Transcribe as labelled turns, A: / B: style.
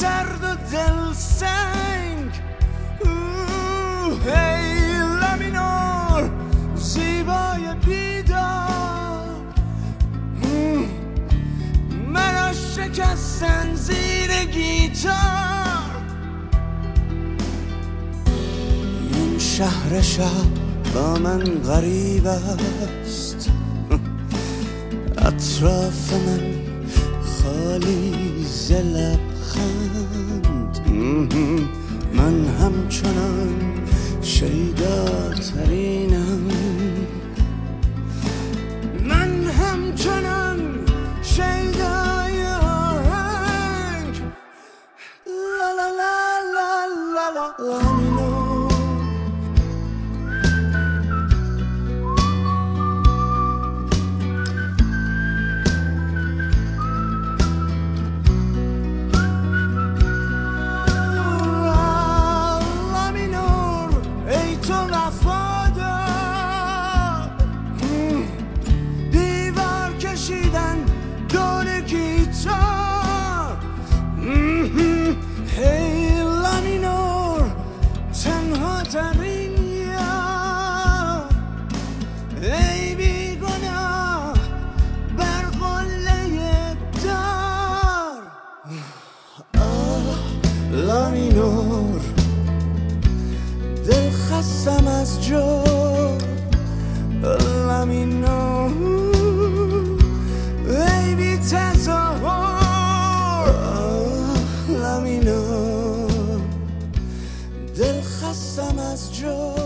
A: سرد و دل سنگ. هی لامینور زیبای بیدار، مرا شکستن زیر گیتار. این شهر شب با من غریب است، اطراف من خالی ز لبخند. من همچنان شیداترینم، من همچنان شیدای آهنگ. لا لا لا لا لا لا لامینور. هی لامینور تنها ترین یار، ای بیگناه بر قله دار. لامینور دل خستم از جور. لامینور ای بی تظاهر. لامینور دل خستم از جو.